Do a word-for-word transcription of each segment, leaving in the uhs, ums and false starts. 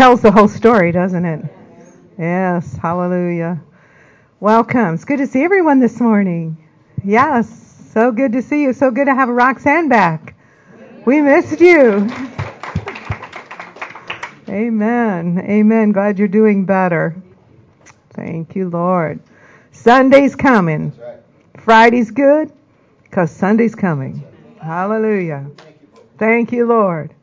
tells the whole story, doesn't it? Yes, hallelujah. Welcome. It's good to see everyone this morning. Yes, so good to see you. So good to have Roxanne back. We missed you. Amen. Amen. Glad you're doing better. Thank you, Lord. Sunday's coming. Friday's good because Sunday's coming. Hallelujah. Thank you, Lord.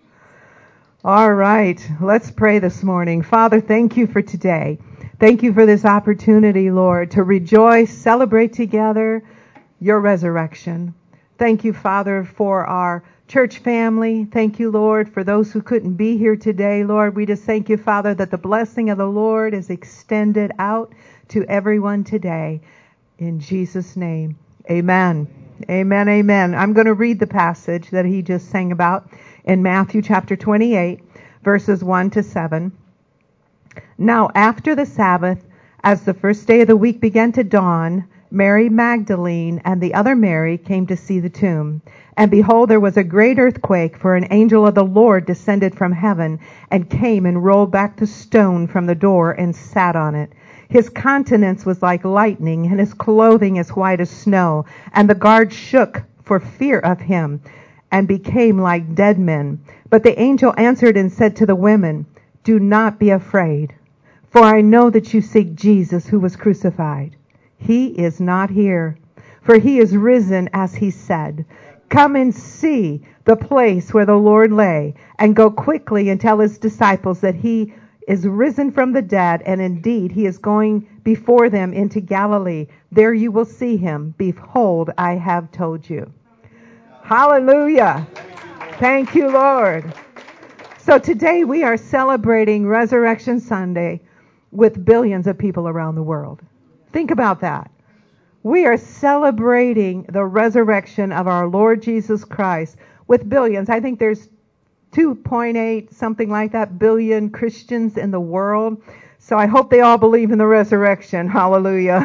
All right. Let's pray this morning. Father, thank you for today. Thank you for this opportunity, Lord, to rejoice, celebrate together your resurrection. Thank you, Father, for our church family. Thank you, Lord, for those who couldn't be here today. Lord, we just thank you, Father, that the blessing of the Lord is extended out to everyone today. In Jesus' name, amen. Amen, amen. I'm going to read the passage that he just sang about in Matthew chapter twenty-eight, verses one to seven. Now, after the Sabbath, as the first day of the week began to dawn, Mary Magdalene and the other Mary came to see the tomb. And behold, there was a great earthquake, for an angel of the Lord descended from heaven and came and rolled back the stone from the door and sat on it. His countenance was like lightning, and his clothing as white as snow. And the guards shook for fear of him and became like dead men. But the angel answered and said to the women, "Do not be afraid, for I know that you seek Jesus who was crucified. He is not here, for he is risen as he said. Come and see the place where the Lord lay, and go quickly and tell his disciples that he is risen from the dead, and indeed he is going before them into Galilee. There you will see him. Behold, I have told you." Hallelujah. Thank you, Lord. So today we are celebrating Resurrection Sunday with billions of people around the world. Think about that. We are celebrating the resurrection of our Lord Jesus Christ with billions. I think there's two point eight, something like that, billion Christians in the world. So I hope they all believe in the resurrection. Hallelujah.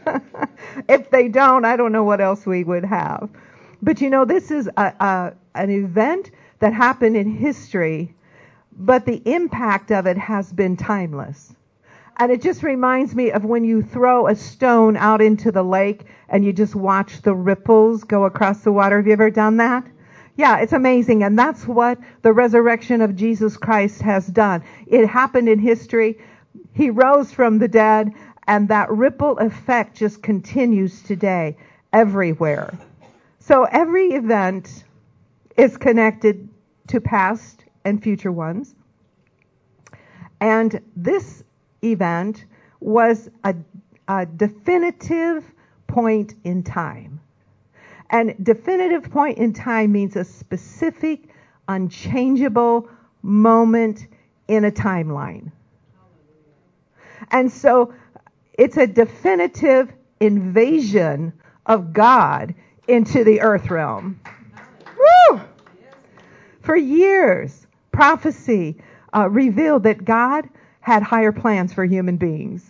If they don't, I don't know what else we would have. But you know, this is a, a, an event that happened in history, but the impact of it has been timeless. And it just reminds me of when you throw a stone out into the lake and you just watch the ripples go across the water. Have you ever done that? Yeah, it's amazing. And that's what the resurrection of Jesus Christ has done. It happened in history. He rose from the dead, and that ripple effect just continues today everywhere. So every event is connected to past and future ones. And this event was a, a definitive point in time. And definitive point in time means a specific, unchangeable moment in a timeline. And so it's a definitive invasion of God into the earth realm. Woo! For years, prophecy uh, revealed that God had higher plans for human beings.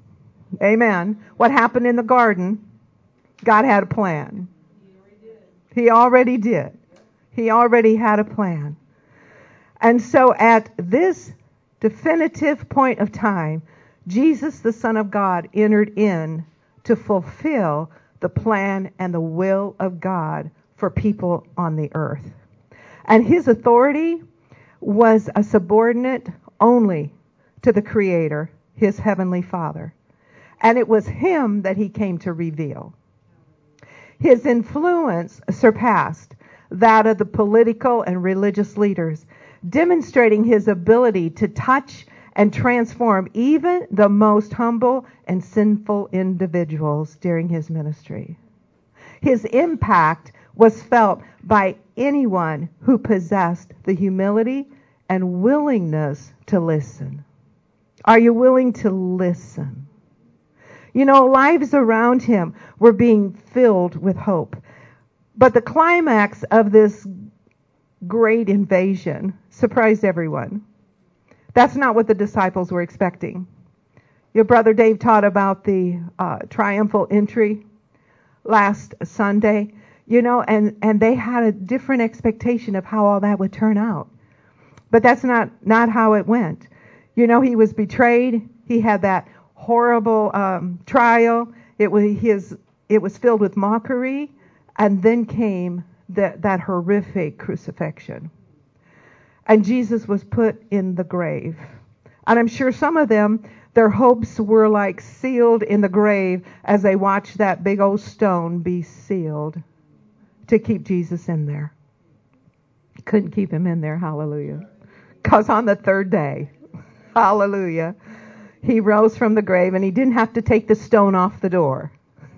Amen. What happened in the garden, God had a plan. He already did. He already had a plan. And so at this definitive point of time, Jesus, the Son of God, entered in to fulfill the plan and the will of God for people on the earth. And his authority was a subordinate only to the Creator, his heavenly Father. And it was him that he came to reveal. His influence surpassed that of the political and religious leaders, demonstrating his ability to touch and transform even the most humble and sinful individuals during his ministry. His impact was felt by anyone who possessed the humility and willingness to listen. Are you willing to listen? You know, lives around him were being filled with hope. But the climax of this great invasion surprised everyone. That's not what the disciples were expecting. Your brother Dave taught about the uh, triumphal entry last Sunday, you know, and, and they had a different expectation of how all that would turn out. But that's not, not how it went. You know, he was betrayed. He had that horrible um, trial. It was his. It was filled with mockery, and then came that that horrific crucifixion. And Jesus was put in the grave. And I'm sure some of them, their hopes were like sealed in the grave as they watched that big old stone be sealed to keep Jesus in there. Couldn't keep him in there, hallelujah. Because on the third day, hallelujah, he rose from the grave and he didn't have to take the stone off the door.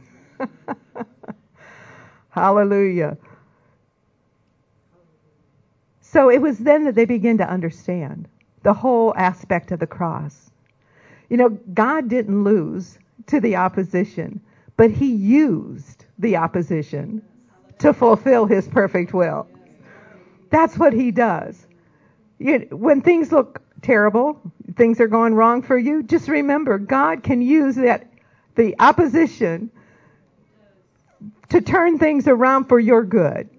Hallelujah. So it was then that they began to understand the whole aspect of the cross. You know, God didn't lose to the opposition, but he used the opposition to fulfill his perfect will. That's what he does. You, when things look terrible, things are going wrong for you, just remember God can use that the opposition to turn things around for your good.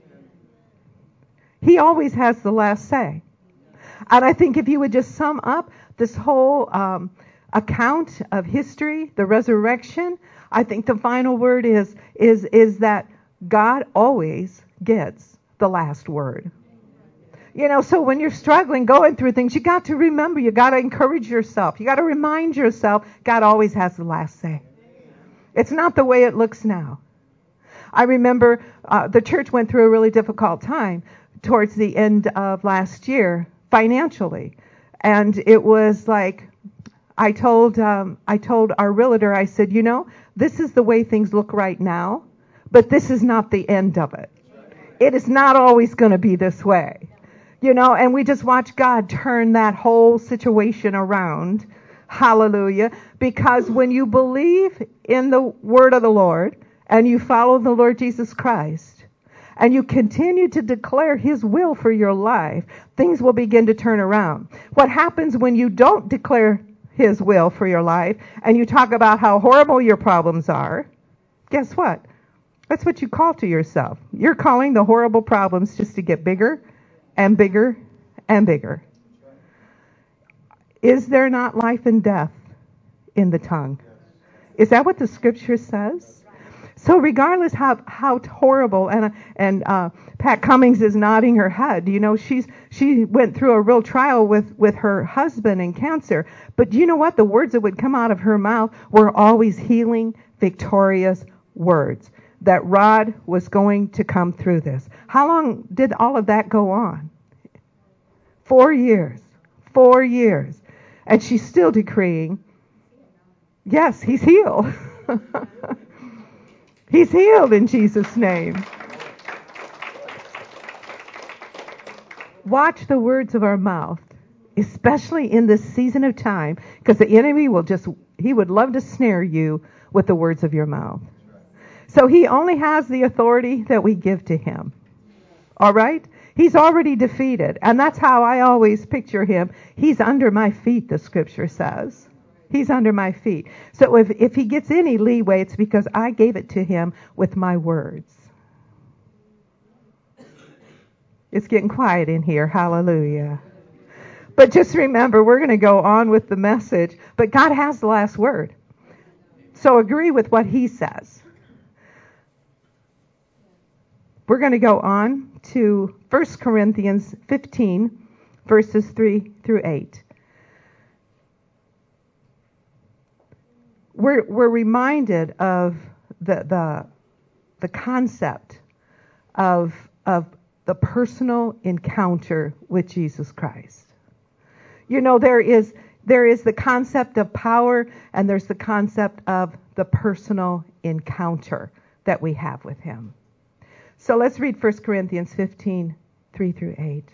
He always has the last say. And I think if you would just sum up this whole um, account of history, the resurrection, I think the final word is is is that God always gets the last word. You know, so when you're struggling, going through things, you got to remember, you got to encourage yourself. You got to remind yourself, God always has the last say. It's not the way it looks now. I remember uh, the church went through a really difficult time towards the end of last year financially. And it was like, I told um, I told our realtor, I said, you know, this is the way things look right now, but this is not the end of it. It is not always going to be this way. You know, and we just watch God turn that whole situation around. Hallelujah. Because when you believe in the word of the Lord and you follow the Lord Jesus Christ and you continue to declare his will for your life, things will begin to turn around. What happens when you don't declare his will for your life and you talk about how horrible your problems are? Guess what? That's what you call to yourself. You're calling the horrible problems just to get bigger and bigger and bigger. Is there not life and death in the tongue? Is that what the scripture says? So regardless how how horrible, and and uh, Pat Cummings is nodding her head. You know, she's she went through a real trial with with her husband and cancer. But you know what? The words that would come out of her mouth were always healing, victorious words. That Rod was going to come through this. How long did all of that go on? Four years. Four years. And she's still decreeing, yes, he's healed. He's healed in Jesus' name. Watch the words of our mouth, especially in this season of time, because the enemy will just, he would love to snare you with the words of your mouth. So he only has the authority that we give to him. All right? He's already defeated. And that's how I always picture him. He's under my feet, the scripture says. He's under my feet. So if, if he gets any leeway, it's because I gave it to him with my words. It's getting quiet in here. Hallelujah. But just remember, we're going to go on with the message. But God has the last word. So agree with what he says. We're going to go on to First Corinthians fifteen, verses three through eight. We're, we're reminded of the, the, the concept of, of the personal encounter with Jesus Christ. You know, there is, there is the concept of power and there's the concept of the personal encounter that we have with him. So let's read First Corinthians fifteen, three through eight.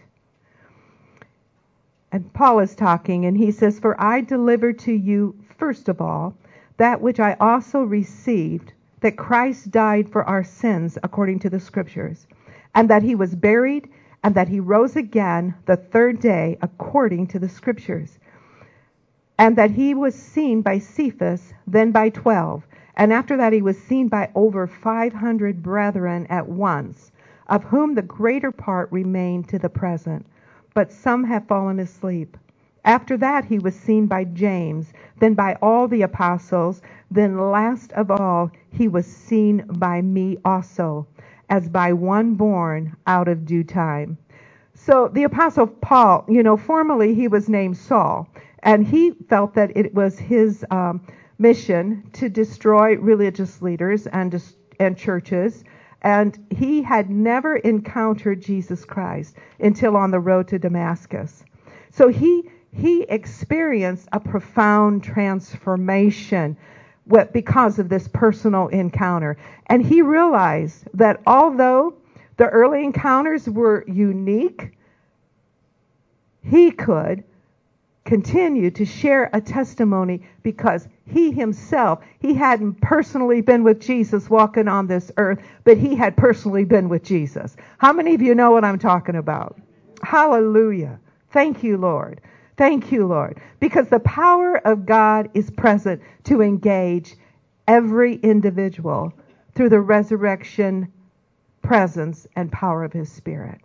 And Paul is talking, and he says, "For I delivered to you, first of all, that which I also received, that Christ died for our sins according to the Scriptures, and that he was buried, and that he rose again the third day according to the Scriptures, and that he was seen by Cephas, then by twelve. And after that he was seen by over five hundred brethren at once, of whom the greater part remain to the present, but some have fallen asleep. After that he was seen by James, then by all the apostles, then last of all he was seen by me also, as by one born out of due time. So the Apostle Paul, you know, formerly he was named Saul, and he felt that it was his um, mission to destroy religious leaders and, dis- and churches, and he had never encountered Jesus Christ until on the road to Damascus. So he he experienced a profound transformation because of this personal encounter. And he realized that although the early encounters were unique, he could continue to share a testimony because he himself, he hadn't personally been with Jesus walking on this earth, but he had personally been with Jesus. How many of you know what I'm talking about? Hallelujah. Thank you, Lord. Thank you, Lord. Because the power of God is present to engage every individual through the resurrection presence and power of his Spirit.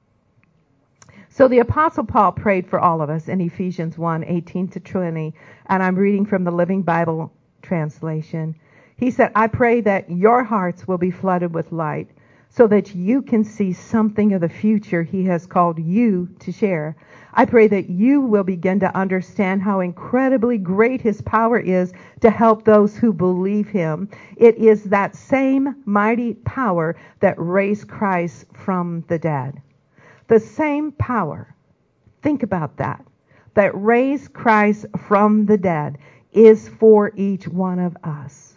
So the Apostle Paul prayed for all of us in Ephesians one, eighteen to twenty, and I'm reading from the Living Bible translation. He said, I pray that your hearts will be flooded with light so that you can see something of the future he has called you to share. I pray that you will begin to understand how incredibly great his power is to help those who believe him. It is that same mighty power that raised Christ from the dead. The same power, think about that, that raised Christ from the dead is for each one of us.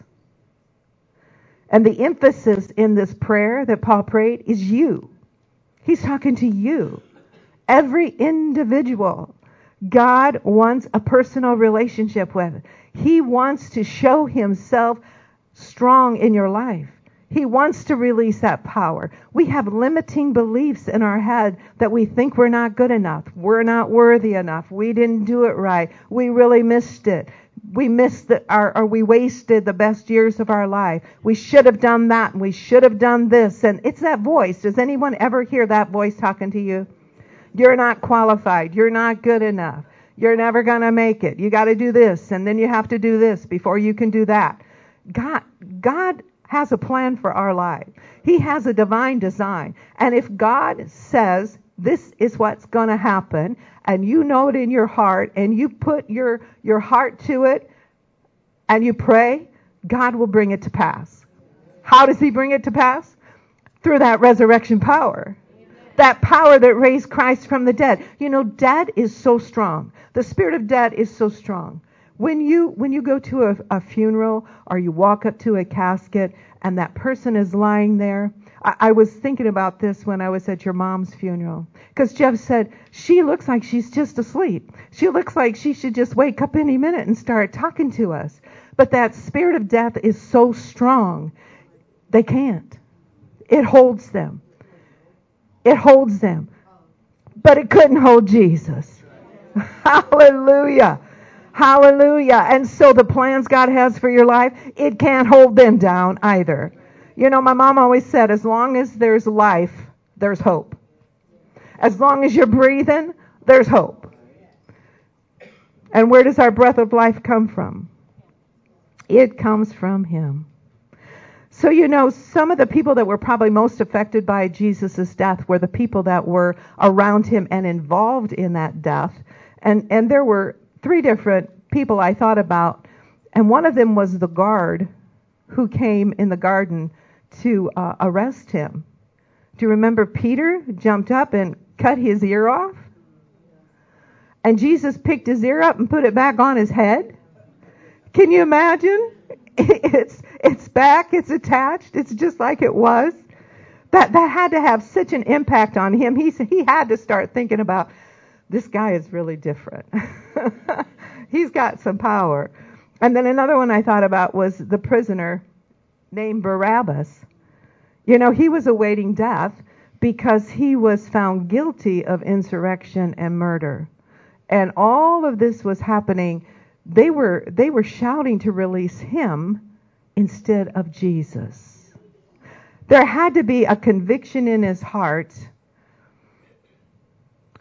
And the emphasis in this prayer that Paul prayed is you. He's talking to you. Every individual God wants a personal relationship with. He wants to show himself strong in your life. He wants to release that power. We have limiting beliefs in our head that we think we're not good enough. We're not worthy enough. We didn't do it right. We really missed it. We missed the, our, or we wasted the best years of our life. We should have done that, and we should have done this. And it's that voice. Does anyone ever hear that voice talking to you? You're not qualified. You're not good enough. You're never going to make it. You got to do this, and then you have to do this before you can do that. God, God has a plan for our life. He has a divine design. And if God says this is what's going to happen, and you know it in your heart, and you put your, your heart to it, and you pray, God will bring it to pass. How does he bring it to pass? Through that resurrection power. That power that raised Christ from the dead. You know, death is so strong. The spirit of death is so strong. When you when you go to a, a funeral or you walk up to a casket and that person is lying there, I, I was thinking about this when I was at your mom's funeral. Because Jeff said, she looks like she's just asleep. She looks like she should just wake up any minute and start talking to us. But that spirit of death is so strong, they can't. It holds them. It holds them. But it couldn't hold Jesus. Hallelujah. Hallelujah. And so the plans God has for your life, it can't hold them down either. You know, my mom always said, as long as there's life, there's hope. As long as you're breathing, there's hope. And where does our breath of life come from? It comes from him. So, you know, some of the people that were probably most affected by Jesus' death were the people that were around him and involved in that death. And, and there were three different people I thought about. And one of them was the guard who came in the garden to uh, arrest him. Do you remember Peter jumped up and cut his ear off? And Jesus picked his ear up and put it back on his head? Can you imagine? It's it's back, it's attached, it's just like it was. That that had to have such an impact on him. He he had to start thinking about, this guy is really different. He's got some power. And then another one I thought about was the prisoner named Barabbas. You know, he was awaiting death because he was found guilty of insurrection and murder. And all of this was happening. They were they were shouting to release him instead of Jesus. There had to be a conviction in his heart.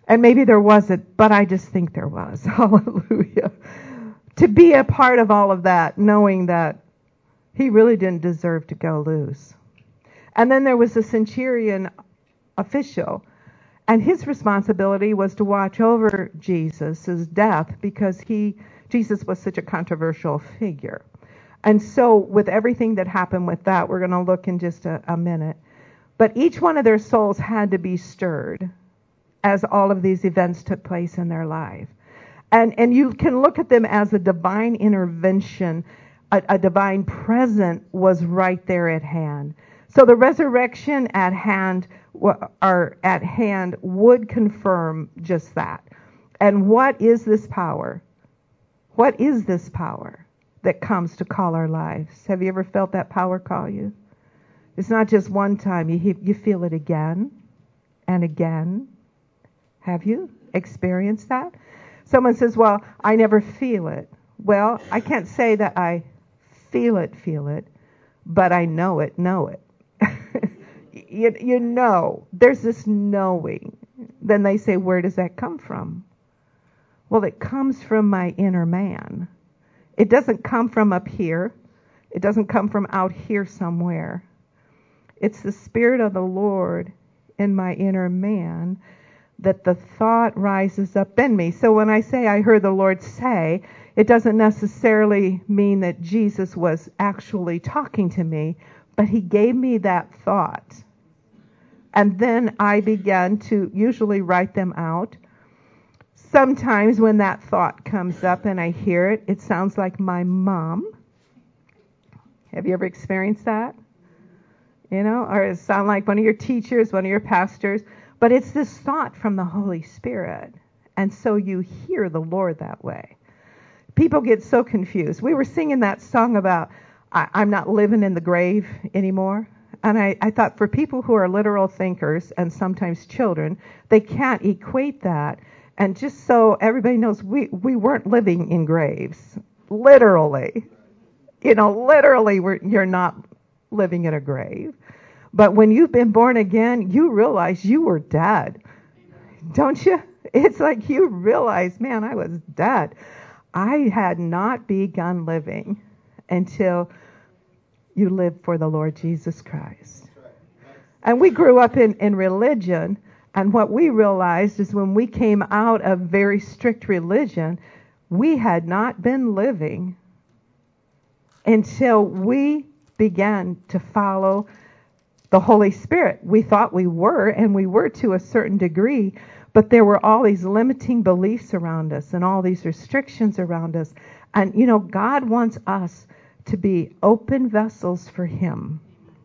And maybe there wasn't, but I just think there was. Hallelujah. To be a part of all of that, knowing that he really didn't deserve to go loose. And then there was a centurion official, and his responsibility was to watch over Jesus' death because he, Jesus was such a controversial figure. And so with everything that happened with that, we're going to look in just a, a minute. But each one of their souls had to be stirred as all of these events took place in their life. And and you can look at them as a divine intervention. A, a divine present was right there at hand. So the resurrection at hand, or at hand, would confirm just that. And what is this power? What is this power that comes to call our lives? Have you ever felt that power call you? It's not just one time. You you feel it again and again. Have you experienced that? Someone says, well, I never feel it. Well, I can't say that I feel it, feel it, but I know it, know it. you, you know, there's this knowing. Then they say, where does that come from? Well, it comes from my inner man. It doesn't come from up here. It doesn't come from out here somewhere. It's the Spirit of the Lord in my inner man that the thought rises up in me. So when I say I heard the Lord say, it doesn't necessarily mean that Jesus was actually talking to me, but he gave me that thought. And then I began to usually write them out. Sometimes when that thought comes up and I hear it, it sounds like my mom. Have you ever experienced that? You know, or it sound like one of your teachers, one of your pastors. But it's this thought from the Holy Spirit. And so you hear the Lord that way. People get so confused. We were singing that song about, I, I'm not living in the grave anymore. And I, I thought for people who are literal thinkers, and sometimes children, they can't equate that. And just so everybody knows, we, we weren't living in graves. Literally. You know, literally we're, you're not living in a grave. But when you've been born again, you realize you were dead. Don't you? It's like you realize, man, I was dead. I had not begun living until you lived for the Lord Jesus Christ. And we grew up in, in religion, and what we realized is when we came out of very strict religion, we had not been living until we began to follow the Holy Spirit. We thought we were, and we were to a certain degree, but there were all these limiting beliefs around us and all these restrictions around us. And, you know, God wants us to be open vessels for Him.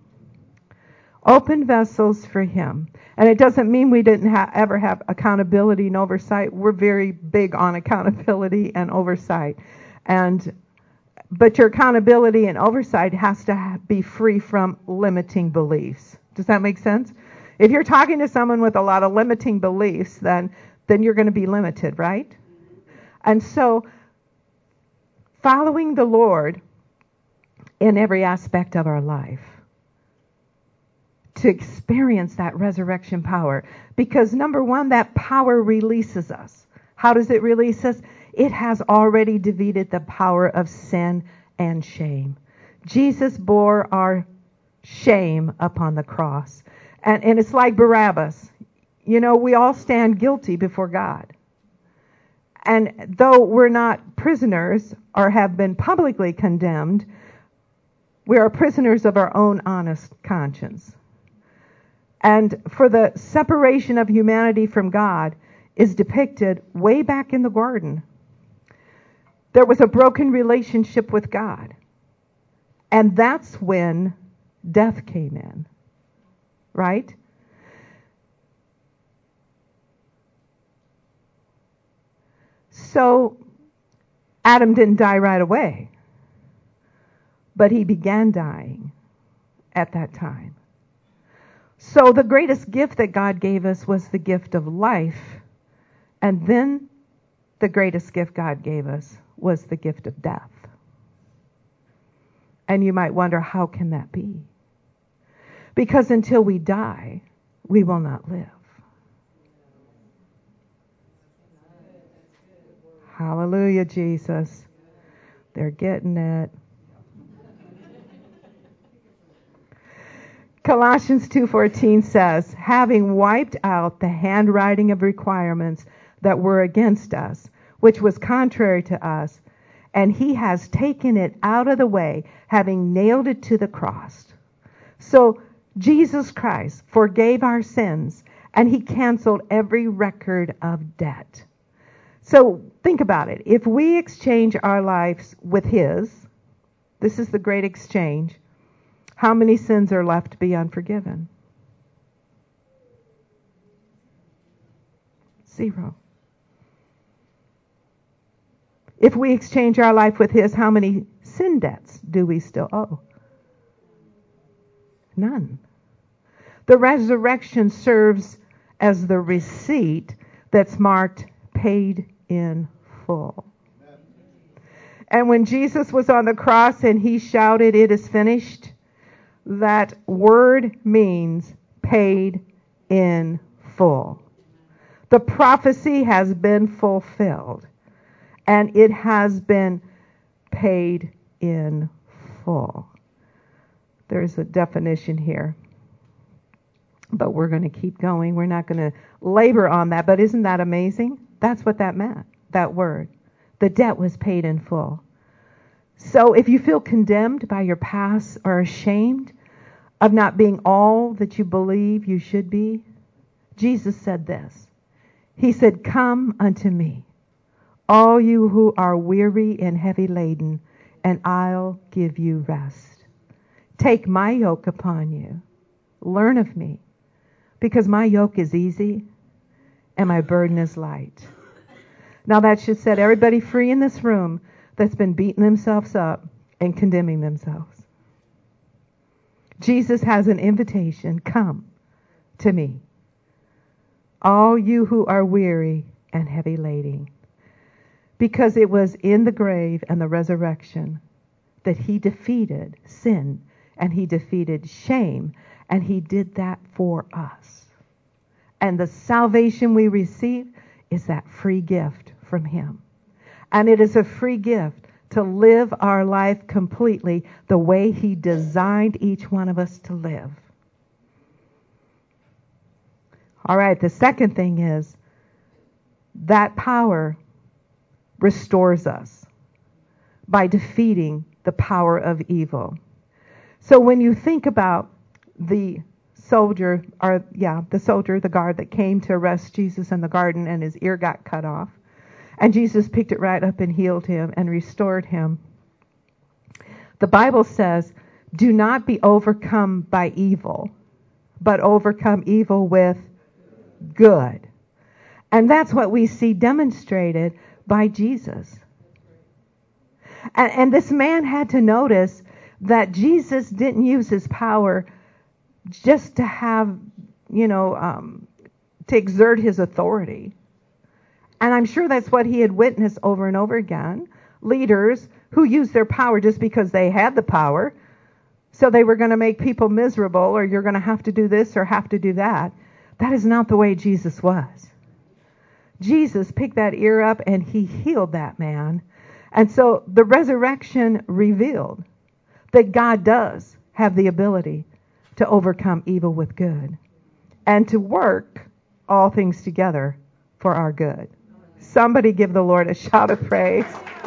Open vessels for Him. And it doesn't mean we didn't ha- ever have accountability and oversight. We're very big on accountability and oversight. And But your accountability and oversight has to be free from limiting beliefs. Does that make sense? If you're talking to someone with a lot of limiting beliefs, then then you're going to be limited, right? And so following the Lord in every aspect of our life to experience that resurrection power. Because number one, that power releases us. How does it release us? It has already defeated the power of sin and shame. Jesus bore our shame upon the cross. And, and it's like Barabbas. You know, we all stand guilty before God. And though we're not prisoners or have been publicly condemned, we are prisoners of our own honest conscience. And for the separation of humanity from God is depicted way back in the garden. There was a broken relationship with God. And that's when death came in. Right? So Adam didn't die right away. But he began dying at that time. So the greatest gift that God gave us was the gift of life. And then the greatest gift God gave us was the gift of death. And you might wonder, how can that be? Because until we die, we will not live. Hallelujah, Jesus. They're getting it. Colossians two fourteen says, having wiped out the handwriting of requirements that were against us, which was contrary to us, and he has taken it out of the way, having nailed it to the cross. So Jesus Christ forgave our sins, and he canceled every record of debt. So think about it. If we exchange our lives with his, this is the great exchange, how many sins are left to be unforgiven? Zero. If we exchange our life with his, how many sin debts do we still owe? None. The resurrection serves as the receipt that's marked paid in full. And when Jesus was on the cross and he shouted, "It is finished," that word means paid in full. The prophecy has been fulfilled, and it has been paid in full. There's a definition here, but we're going to keep going. We're not going to labor on that, but isn't that amazing? That's what that meant, that word. The debt was paid in full. So if you feel condemned by your past or ashamed of not being all that you believe you should be, Jesus said this. He said, "Come unto me, all you who are weary and heavy laden, and I'll give you rest. Take my yoke upon you. Learn of me, because my yoke is easy and my burden is light." Now that should set everybody free in this room that's been beating themselves up and condemning themselves. Jesus has an invitation. Come to me, all you who are weary and heavy laden. Because it was in the grave and the resurrection that he defeated sin and he defeated shame, and he did that for us. And the salvation we receive is that free gift from him. And it is a free gift to live our life completely the way he designed each one of us to live. All right, the second thing is that power restores us by defeating the power of evil. So when you think about the soldier, or yeah, the soldier, the guard that came to arrest Jesus in the garden and his ear got cut off, and Jesus picked it right up and healed him and restored him. The Bible says, do not be overcome by evil, but overcome evil with good. And that's what we see demonstrated by Jesus. And, and this man had to notice that Jesus didn't use his power just to have, you know, um, to exert his authority. And I'm sure that's what he had witnessed over and over again. Leaders who used their power just because they had the power. So they were going to make people miserable, or you're going to have to do this or have to do that. That is not the way Jesus was. Jesus picked that ear up and he healed that man. And so the resurrection revealed that God does have the ability to overcome evil with good and to work all things together for our good. Somebody give the Lord a shout of praise.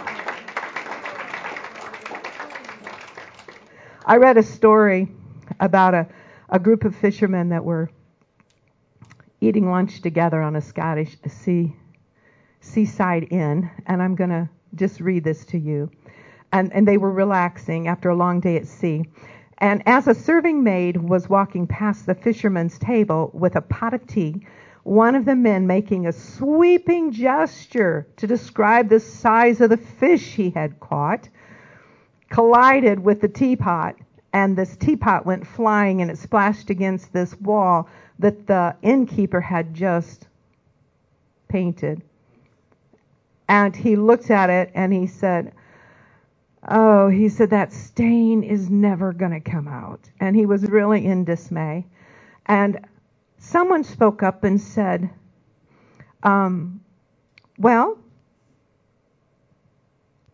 I read a story about a, a group of fishermen that were eating lunch together on a Scottish sea, seaside inn, and I'm going to just read this to you. And, and they were relaxing after a long day at sea. And as a serving maid was walking past the fisherman's table with a pot of tea, one of the men, making a sweeping gesture to describe the size of the fish he had caught, collided with the teapot, and this teapot went flying and it splashed against this wall that the innkeeper had just painted. And he looked at it and he said, oh, he said, that stain is never going to come out. And he was really in dismay. And someone spoke up and said, um, well,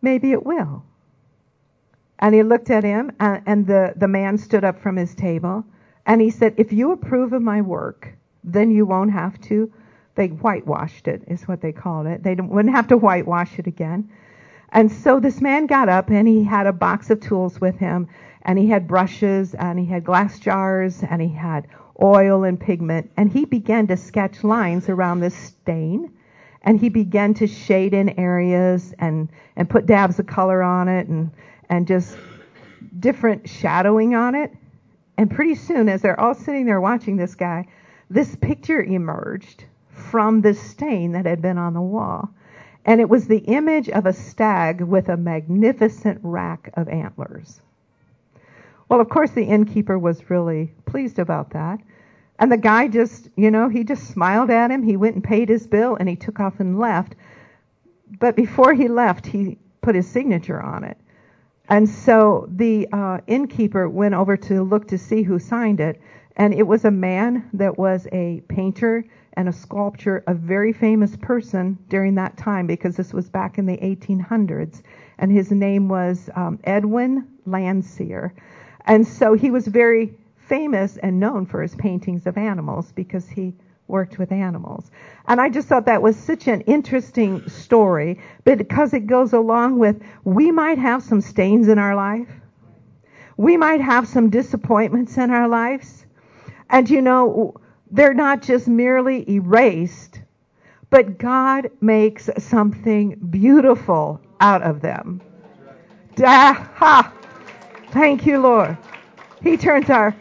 maybe it will. And he looked at him, and, and the, the man stood up from his table, and he said, if you approve of my work, then you won't have to. They whitewashed it, is what they called it. They wouldn't have to whitewash it again. And so this man got up, and he had a box of tools with him, and he had brushes, and he had glass jars, and he had oil and pigment, and he began to sketch lines around this stain, and he began to shade in areas and, and put dabs of color on it and, and just different shadowing on it. And pretty soon, as they're all sitting there watching this guy, this picture emerged from this stain that had been on the wall. And it was the image of a stag with a magnificent rack of antlers. Well, of course, the innkeeper was really pleased about that. And the guy just, you know, he just smiled at him. He went and paid his bill, and he took off and left. But before he left, he put his signature on it. And so the uh, innkeeper went over to look to see who signed it. And it was a man that was a painter and a sculptor, a very famous person during that time, because this was back in the eighteen hundreds. And his name was um, Edwin Landseer. And so he was very famous and known for his paintings of animals because he worked with animals. And I just thought that was such an interesting story, but because it goes along with, we might have some stains in our life. We might have some disappointments in our lives. And you know, they're not just merely erased, but God makes something beautiful out of them. Da, ha! Thank you, Lord. He turns our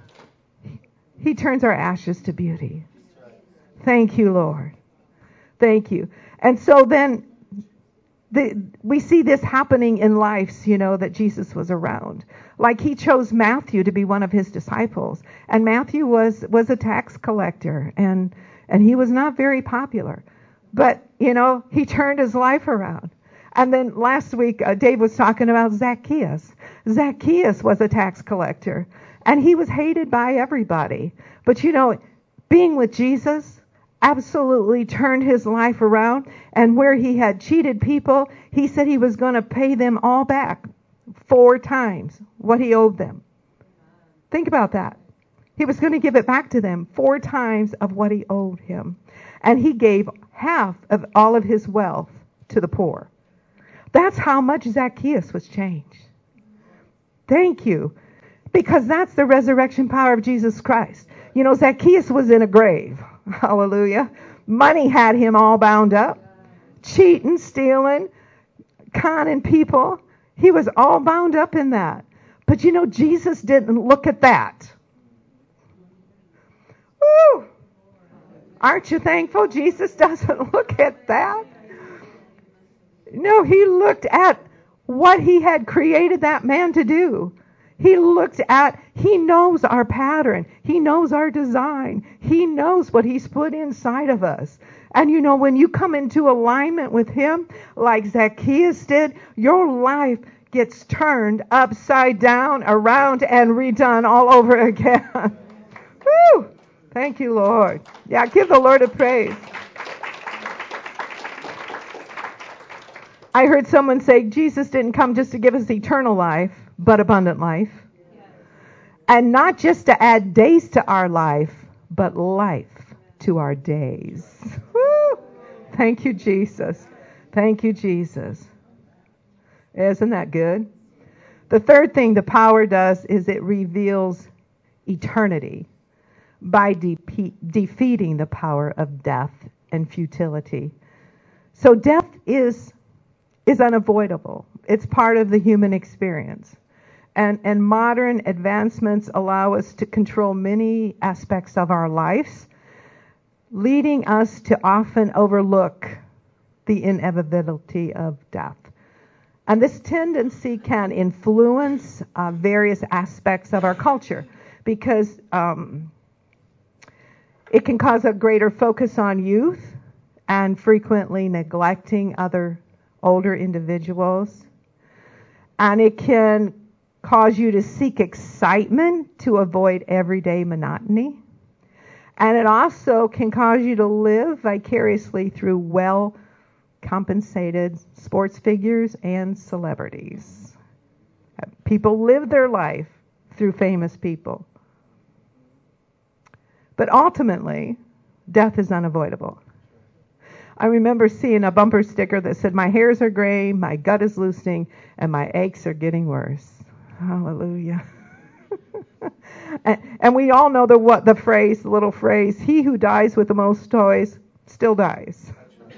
He turns our ashes to beauty. Thank you, Lord. Thank you. And so then the, we see this happening in lives, you know, that Jesus was around. Like he chose Matthew to be one of his disciples. And Matthew was, was a tax collector, and, and he was not very popular. But, you know, he turned his life around. And then last week, uh, Dave was talking about Zacchaeus. Zacchaeus was a tax collector, and he was hated by everybody. But, you know, being with Jesus absolutely turned his life around. And where he had cheated people, he said he was going to pay them all back four times what he owed them. Think about that. He was going to give it back to them four times of what he owed him. And he gave half of all of his wealth to the poor. That's how much Zacchaeus was changed. Thank you. Because that's the resurrection power of Jesus Christ. You know, Zacchaeus was in a grave. Hallelujah. Money had him all bound up. Cheating, stealing, conning people. He was all bound up in that. But you know, Jesus didn't look at that. Woo! Aren't you thankful Jesus doesn't look at that? No, he looked at what he had created that man to do. He looked at, he knows our pattern. He knows our design. He knows what he's put inside of us. And you know, when you come into alignment with him, like Zacchaeus did, your life gets turned upside down, around, and redone all over again. Woo! Thank you, Lord. Yeah, give the Lord a praise. I heard someone say Jesus didn't come just to give us eternal life, but abundant life. And not just to add days to our life, but life to our days. Woo! Thank you, Jesus. Thank you, Jesus. Isn't that good? The third thing the power does is it reveals eternity by de- defeating the power of death and futility. So death is is unavoidable. It's part of the human experience. And, and modern advancements allow us to control many aspects of our lives, leading us to often overlook the inevitability of death. And this tendency can influence uh, various aspects of our culture because um, it can cause a greater focus on youth and frequently neglecting other older individuals. And it can cause you to seek excitement to avoid everyday monotony. And it also can cause you to live vicariously through well compensated sports figures and celebrities. People live their life through famous people. But ultimately, death is unavoidable. I remember seeing a bumper sticker that said, "My hairs are gray, my gut is loosening, and my aches are getting worse." Hallelujah. and, and we all know the what the phrase, the little phrase, "He who dies with the most toys still dies."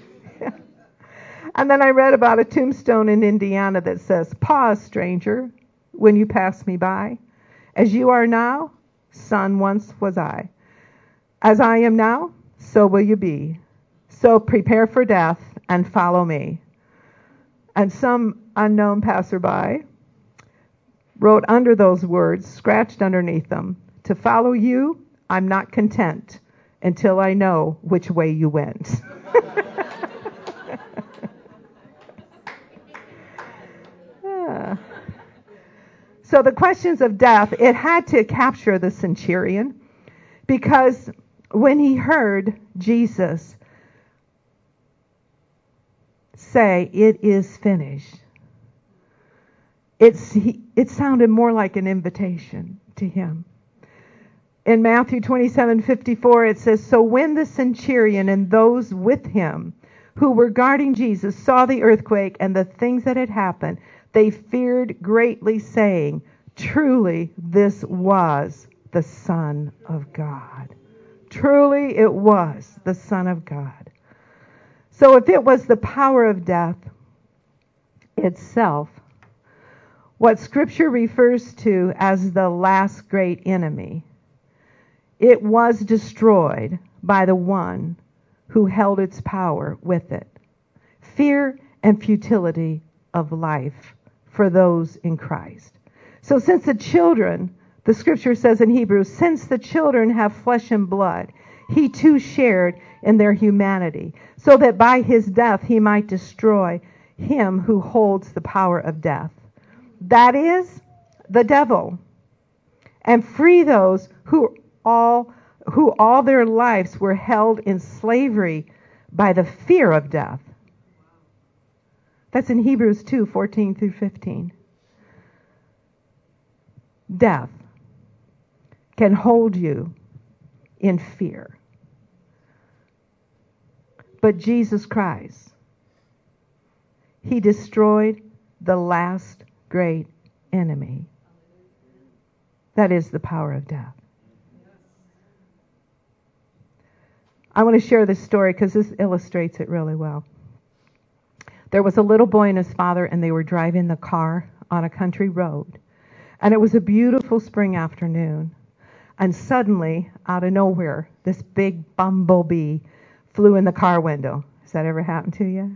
And then I read about a tombstone in Indiana that says, "Pause, stranger, when you pass me by. As you are now, son, once was I. As I am now, so will you be. So prepare for death and follow me." And some unknown passerby wrote under those words, scratched underneath them, "To follow you, I'm not content until I know which way you went." Yeah. So the questions of death, it had to capture the centurion, because when he heard Jesus say, "It is finished," it's, he, it sounded more like an invitation to him. In Matthew twenty-seven fifty-four, it says, "So when the centurion and those with him who were guarding Jesus saw the earthquake and the things that had happened, they feared greatly, saying, 'Truly this was the Son of God.'" Truly it was the Son of God. So if it was the power of death itself, what Scripture refers to as the last great enemy, it was destroyed by the one who held its power with it. Fear and futility of life for those in Christ. So since the children, the Scripture says in Hebrews, since the children have flesh and blood, he too shared in their humanity, so that by his death he might destroy him who holds the power of death. That is, the devil, and free those who all who all their lives were held in slavery by the fear of death. That's in Hebrews two fourteen through fifteen. Death can hold you in fear. But Jesus Christ, he destroyed the last great enemy. That is the power of death. I want to share this story because this illustrates it really well. There was a little boy and his father, and they were driving the car on a country road. And it was a beautiful spring afternoon. And suddenly, out of nowhere, this big bumblebee flew in the car window. Has that ever happened to you?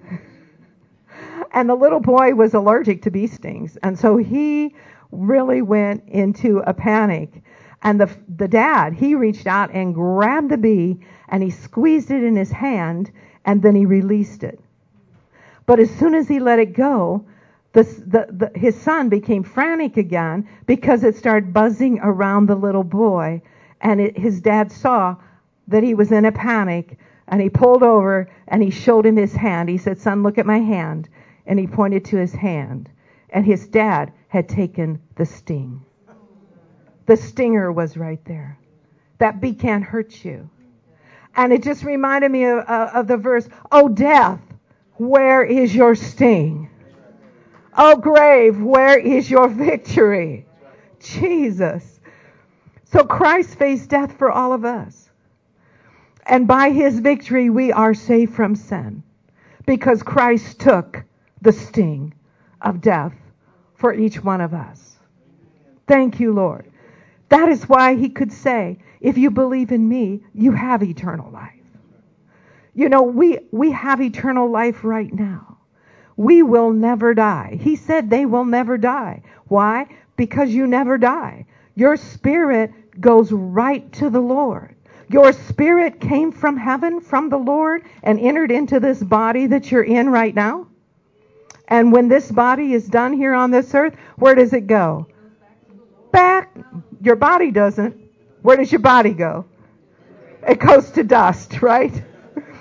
And the little boy was allergic to bee stings. And so he really went into a panic. And the the dad, he reached out and grabbed the bee, and he squeezed it in his hand, and then he released it. But as soon as he let it go, the, the, the, his son became frantic again because it started buzzing around the little boy. And it, his dad saw that he was in a panic, and he pulled over and he showed him his hand. He said, "Son, look at my hand." And he pointed to his hand. And his dad had taken the sting. The stinger was right there. That bee can't hurt you. And it just reminded me of, uh, of the verse, "Oh, death, where is your sting? Oh, grave, where is your victory?" Jesus. So Christ faced death for all of us. And by his victory, we are saved from sin, because Christ took the sting of death for each one of us. Thank you, Lord. That is why he could say, "If you believe in me, you have eternal life." You know, we, we have eternal life right now. We will never die. He said they will never die. Why? Because you never die. Your spirit goes right to the Lord. Your spirit came from heaven, from the Lord, and entered into this body that you're in right now. And when this body is done here on this earth, where does it go? Back. Your body doesn't. Where does your body go? It goes to dust, right?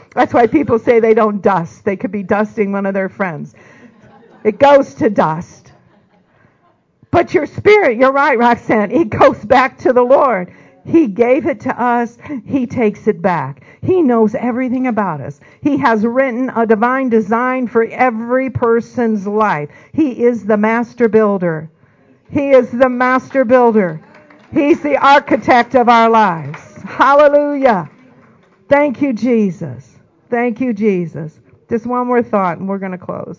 That's why people say they don't dust. They could be dusting one of their friends. It goes to dust. But your spirit, you're right, Roxanne, it goes back to the Lord. He gave it to us. He takes it back. He knows everything about us. He has written a divine design for every person's life. He is the master builder. He is the master builder. He's the architect of our lives. Hallelujah. Thank you, Jesus. Thank you, Jesus. Just one more thought and we're going to close.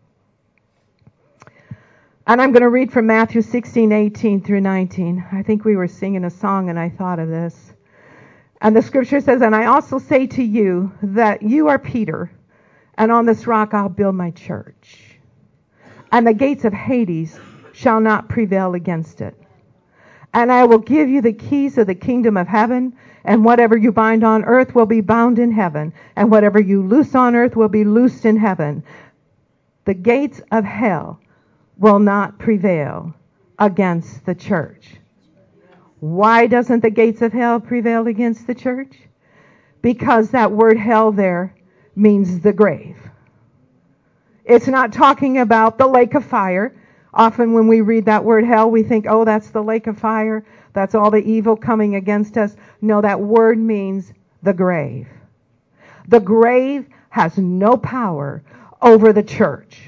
And I'm going to read from Matthew sixteen, eighteen through nineteen. I think we were singing a song and I thought of this. And the scripture says, "And I also say to you that you are Peter, and on this rock I'll build my church. And the gates of Hades shall not prevail against it. And I will give you the keys of the kingdom of heaven, and whatever you bind on earth will be bound in heaven, and whatever you loose on earth will be loosed in heaven. The gates of hell will not prevail against the church." Why doesn't the gates of hell prevail against the church? Because that word hell there means the grave. It's not talking about the lake of fire. Often when we read that word hell, we think, oh, that's the lake of fire. That's all the evil coming against us. No, that word means the grave. The grave has no power over the church.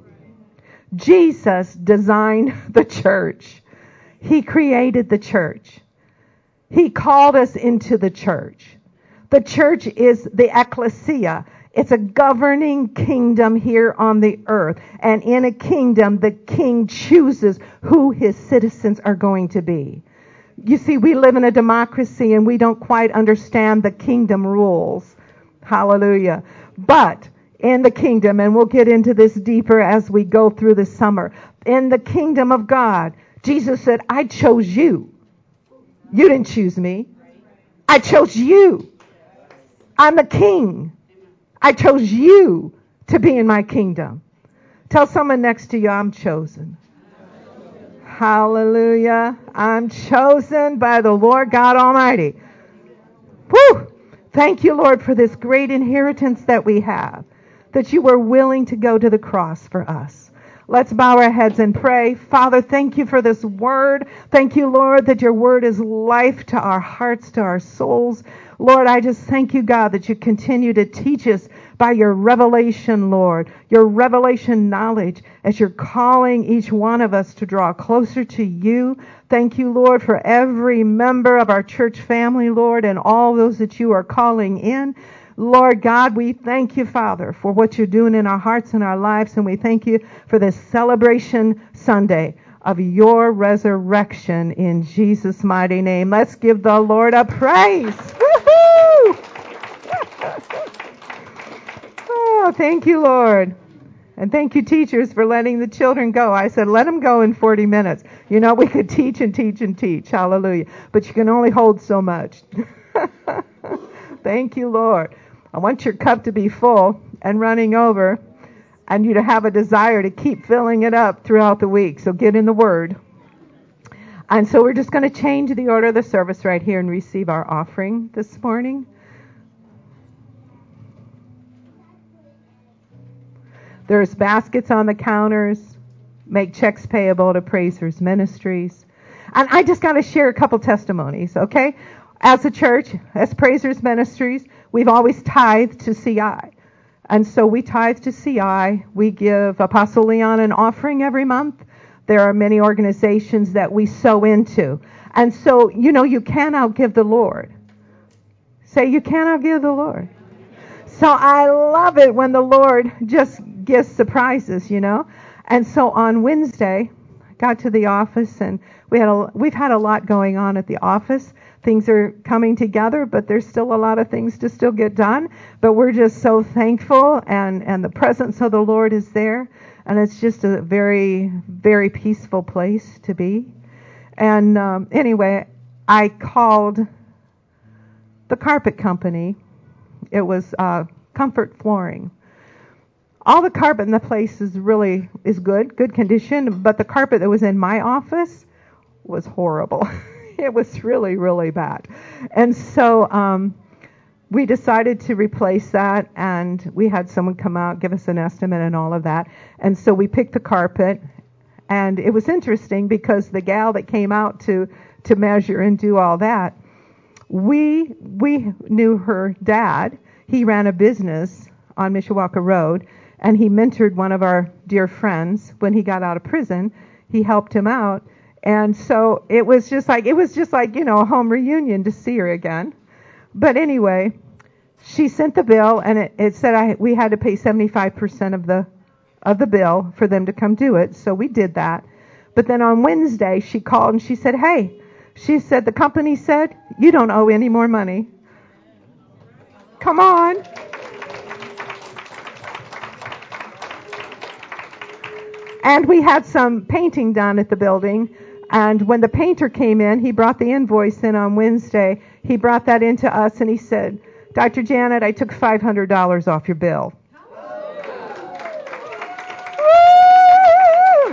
Jesus designed the church. He created the church. He called us into the church. The church is the ecclesia. It's a governing kingdom here on the earth. And in a kingdom, the king chooses who his citizens are going to be. You see, we live in a democracy and we don't quite understand the kingdom rules. Hallelujah. But in the kingdom, and we'll get into this deeper as we go through this summer, in the kingdom of God, Jesus said, I chose you. You didn't choose me. I chose you. I'm the king. I chose you to be in my kingdom. Tell someone next to you, I'm chosen. Hallelujah. I'm chosen by the Lord God Almighty. Whew! Thank you, Lord, for this great inheritance that we have, that you were willing to go to the cross for us. Let's bow our heads and pray. Father, thank you for this word. Thank you, Lord, that your word is life to our hearts, to our souls. Lord, I just thank you, God, that you continue to teach us by your revelation, Lord, your revelation knowledge as you're calling each one of us to draw closer to you. Thank you, Lord, for every member of our church family, Lord, and all those that you are calling in. Lord God, we thank you, Father, for what you're doing in our hearts and our lives, and we thank you for this celebration Sunday of your resurrection in Jesus' mighty name. Let's give the Lord a praise. Woo-hoo! Oh, thank you, Lord. And thank you, teachers, for letting the children go. I said, let them go in forty minutes. You know, we could teach and teach and teach. Hallelujah. But you can only hold so much. Thank you, Lord. I want your cup to be full and running over, and you to have a desire to keep filling it up throughout the week. So get in the Word. And so we're just going to change the order of the service right here and receive our offering this morning. There's baskets on the counters. Make checks payable to Praisers Ministries. And I just got to share a couple testimonies, okay? As a church, as Praisers Ministries, we've always tithed to C I. And so we tithe to C I. We give Apostle Leon an offering every month. There are many organizations that we sow into. And so, you know, you can't outgive the Lord. Say, you can't outgive the Lord. So I love it when the Lord just gives surprises, you know. And so on Wednesday, I got to the office, and we had a, we've had a lot going on at the office. Things are coming together, but there's still a lot of things to still get done. But we're just so thankful, and, and the presence of the Lord is there. And it's just a very, very peaceful place to be. And um, anyway, I called the carpet company. It was uh, Comfort Flooring. All the carpet in the place is really is good, good condition, but the carpet that was in my office was horrible. It was really, really bad. And so um, we decided to replace that, and we had someone come out, give us an estimate and all of that. And so we picked the carpet, and it was interesting because the gal that came out to, to measure and do all that, we we knew her dad. He ran a business on Mishawaka Road, and he mentored one of our dear friends when he got out of prison. He helped him out, and so it was just like it was just like you know a home reunion to see her again. But anyway, she sent the bill, and it, it said I, we had to pay seventy-five percent of the of the bill for them to come do it. So we did that. But then on Wednesday, she called and she said, "Hey," she said, "the company said you don't owe any more money." Come on. And we had some painting done at the building. And when the painter came in, he brought the invoice in on Wednesday. He brought that into us, and he said, "Doctor Janet, I took five hundred dollars off your bill." Woo!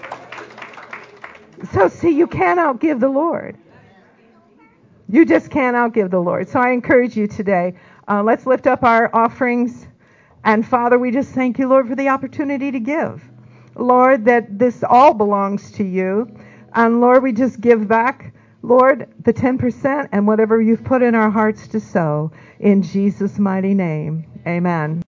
So, see, you can't outgive the Lord. You just can't outgive the Lord. So I encourage you today, uh, let's lift up our offerings. And, Father, we just thank you, Lord, for the opportunity to give. Lord, that this all belongs to you. And Lord, we just give back, Lord, the ten percent and whatever you've put in our hearts to sow. In Jesus' mighty name, amen.